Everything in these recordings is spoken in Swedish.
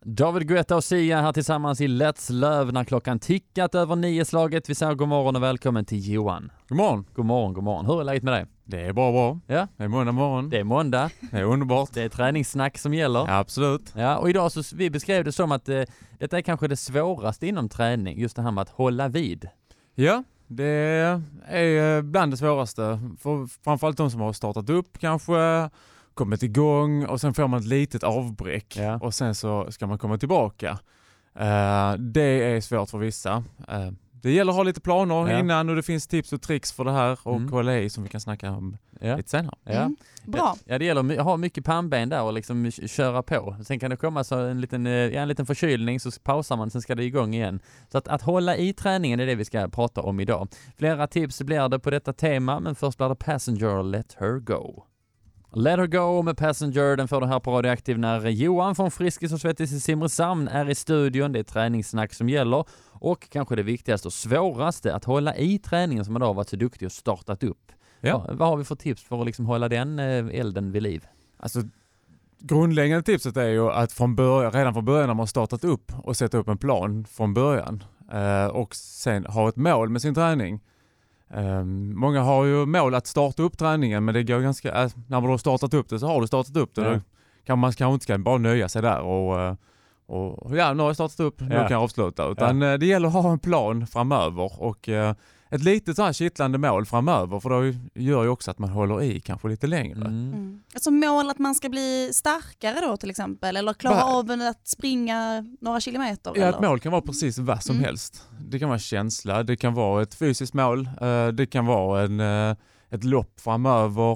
David Guetta och Sia här tillsammans i Let's Love när klockan tickat över 9-slaget. Vi säger god morgon och välkommen till Johan. God morgon. God morgon, god morgon. Hur är läget med dig? Det är bra. Ja. Det är måndag morgon. Det är måndag. Det är underbart. Det är träningssnack som gäller. Ja, absolut. Ja, och idag så vi beskrev det som att detta är kanske det svåraste inom träning. Just det här med att hålla vid. Ja, det är bland det svåraste. För framförallt de som har startat upp kanske, kommit igång och sen får man ett litet avbräck. Ja. Och sen så ska man komma tillbaka. Det är svårt för vissa. Det gäller att ha lite planer innan och det finns tips och tricks för det här och hålla i som vi kan snacka om lite senare. Ja. Bra. Ja, det gäller att ha mycket pannben där och liksom köra på. Sen kan det komma så en liten förkylning så pausar man, sen ska det igång igen. Så att hålla i träningen är det vi ska prata om idag. Flera tips blir det på detta tema, men först blir det Passenger Let Her Go. Let Her Go med Passenger, den får du här på Radioaktiv när Johan från Friskis och Svettis i Simrishamn är i studion. Det är träningssnack som gäller och kanske det viktigaste och svåraste att hålla i träningen som man då har varit så duktig och startat upp. Ja. Vad har vi för tips för att liksom hålla den elden vid liv? Alltså, grundläggande tipset är ju att redan från början när man har startat upp och sätta upp en plan från början och sen ha ett mål med sin träning. Många har ju mål att starta upp träningen, men det går ganska när man har startat upp det så har du startat upp det. Då kan man kanske inte bara nöja sig där och nu har jag startat upp, nu kan jag avsluta. Utan det gäller att ha en plan framöver och ett litet så här kittlande mål framöver, för då gör ju också att man håller i kanske lite längre. Alltså mål att man ska bli starkare då till exempel, eller klara av att springa några kilometer? Ja, ett mål kan vara precis vad som helst. Det kan vara känsla, det kan vara ett fysiskt mål, det kan vara ett lopp framöver.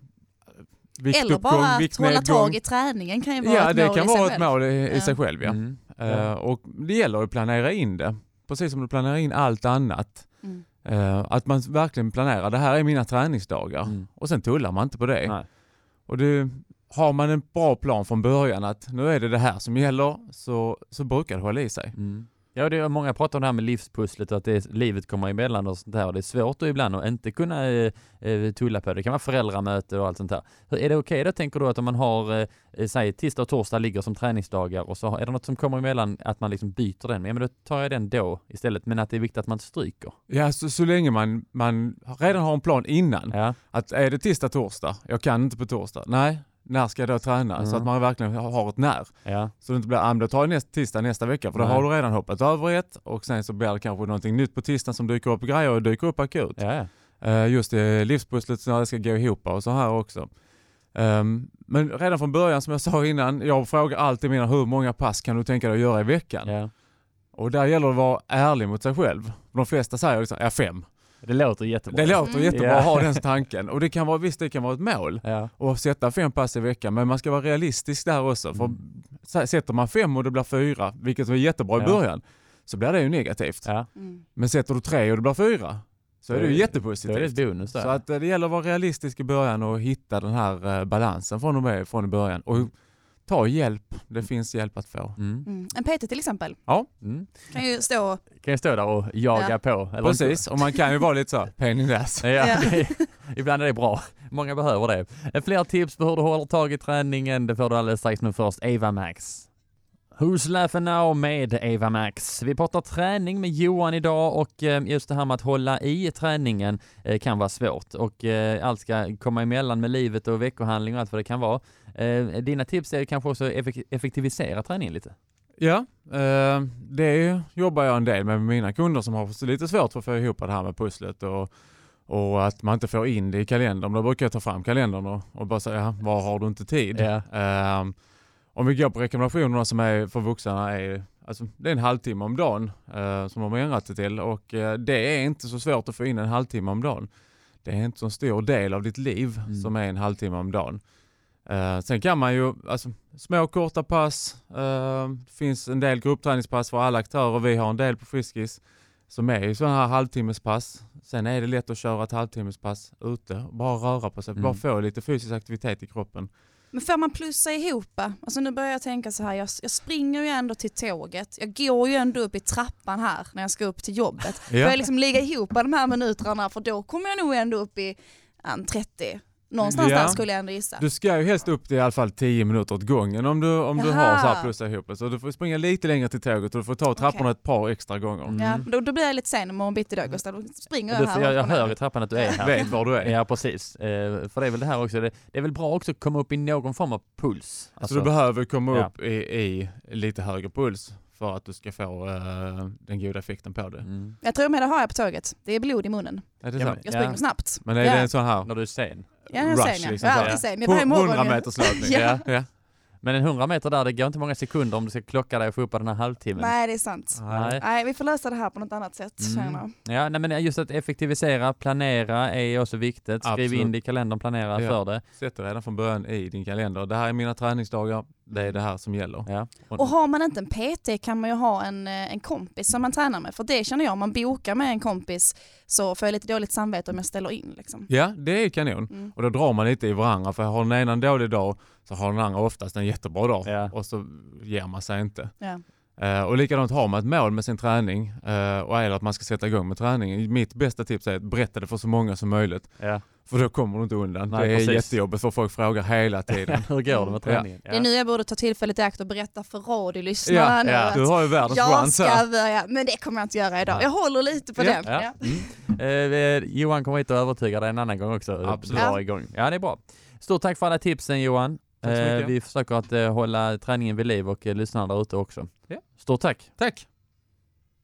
Eller bara att hålla tag i träningen kan ju vara ett mål. Ja, det kan vara ett själv. mål i sig själv. Och det gäller att planera in det. Precis som du planerar in allt annat. Att man verkligen planerar, det här är mina träningsdagar. Och sen tullar man inte på det. Nej. Och har man en bra plan från början att nu är det här som gäller, så brukar det hålla i sig. Ja, det är många pratar om det här med livspusslet och att livet kommer emellan och sånt där. Det är svårt då ibland att inte kunna tulla på det. Det kan vara föräldramöte och allt sånt där. Är det okej då, tänker du, att om man har säg tisdag och torsdag ligger som träningsdagar och så är det något som kommer emellan att man liksom byter den? Men då tar jag den då istället, men att det är viktigt att man stryker. Ja, så länge man redan har en plan innan. Att är det tisdag, torsdag, jag kan inte på torsdag. Nej. När ska jag då träna? Så att man verkligen har ett när. Så det inte blir, då tar jag tisdag nästa vecka. För då har du redan hoppat över ett. Och sen så blir det kanske någonting nytt på tisdagen som dyker upp grejer och dyker upp akut. Just det, livspusslet så det ska gå ihop och så här också. Men redan från början, som jag sa innan, jag frågar alltid hur många pass kan du tänka dig att göra i veckan? Och där gäller det att vara ärlig mot sig själv. De flesta säger liksom, 5. Det låter jättebra. Det låter jättebra att ha den tanken. Och det kan vara ett mål. Och sätta 5 pass i veckan. Men man ska vara realistisk där också. För sätter man 5 och det blir 4, vilket var jättebra i början, så blir det ju negativt. Men sätter du 3 och det blir 4, så är det ju jättepositivt. Det är ett bonus där. Så att det gäller att vara realistisk i början och hitta den här balansen från början. Och ta hjälp. Det finns hjälp att få. En PT till exempel. Ja. Kan ju stå där och jaga på. Eller precis, och man kan ju vara lite så pain in the ass. Ibland är det bra. Många behöver det. Fler tips på hur du håller tag i träningen, det får du alldeles strax. Nu först Ava Max. Who's Laughing Now med Ava Max. Vi pratar träning med Johan idag och just det här med att hålla i träningen kan vara svårt och allt ska komma emellan med livet och veckohandling och allt vad det kan vara. Dina tips är kanske också effektivisera träningen lite. Ja, det jobbar jag en del med mina kunder som har lite svårt för att få ihop det här med pusslet och att man inte får in det i kalendern. Då brukar jag ta fram kalendern och bara säga, var har du inte tid? Om vi går på rekommendationerna som är för vuxna det är en halvtimme om dagen som de har ändrat det till, och det är inte så svårt att få in en halvtimme om dagen. Det är inte så stor del av ditt liv som är en halvtimme om dagen. Sen kan man ju, små korta pass, det finns en del gruppträningspass för alla aktörer, vi har en del på Friskis som är ju sådana här halvtimmespass. Sen är det lätt att köra ett halvtimmespass ute, bara röra på sig, bara få lite fysisk aktivitet i kroppen. Men får man plussa ihop? Alltså nu börjar jag tänka så här, jag springer ju ändå till tåget. Jag går ju ändå upp i trappan här när jag ska upp till jobbet. Får jag liksom lägga ihop de här minuterna, för då kommer jag nog ändå upp i 30. Någonstans där skulle jag ändå gissa. Du ska ju helst upp till i alla fall 10 minuter åt gången om du har så här plussa ihop. Så du får springa lite längre till tåget och du får ta trapporna ett par extra gånger. Ja, då blir jag lite sen om bitti då, Gustav. Då springer jag här. Jag hör i trappan att du är här. Vet var du är. Ja, precis. För det är väl det här också. Det är väl bra också att komma upp i någon form av puls. Alltså du behöver komma upp i lite högre puls för att du ska få den goda effekten på det. Jag tror med det har jag på tåget. Det är blod i munnen. Är det så? Jag springer snabbt. Men är det en sån här när du är sen? Ja, jag är sen. Liksom, jag är alltid sen. Jag börjar 100 meters löpning. Ja. Men en 100 meter där, det går inte många sekunder om du ska klocka dig och få upp den här halvtimmen. Nej, det är sant. Nej, vi får lösa det här på något annat sätt. Ja, nej, men just att effektivisera, planera är också viktigt. Skriv in det i kalendern, planera för det. Sätt det redan från början i din kalender. Det här är mina träningsdagar, det är det här som gäller. Ja. Och har man inte en PT kan man ju ha en kompis som man tränar med. För det känner jag, om man bokar med en kompis så får jag lite dåligt samvete om jag ställer in. Liksom. Ja, det är kanon. Och då drar man lite i varandra. För har den ena en dålig dag så har den andra oftast en jättebra dag. Ja. Och så ger man sig inte. Ja. Och likadant har man ett mål med sin träning och är att man ska sätta igång med träningen. Mitt bästa tips är att berätta det för så många som möjligt. Ja. För då kommer du inte undan. Nej, det är precis. jättejobbigt för folk frågar hela tiden. Hur går det med träningen? Det är nu jag borde ta tillfället i akt och berätta för radiolyssnarna nu att du har ju världens chans jag ska här. börja, men det kommer jag inte göra idag. Jag håller lite på den. Ja. Johan kommer hit och övertyga dig en annan gång också. Absolut. Igång. Ja, det är bra. Stort tack för alla tipsen, Johan. Vi försöker att hålla träningen vid liv och lyssnarna där ute också. Ja. Stort tack. Tack.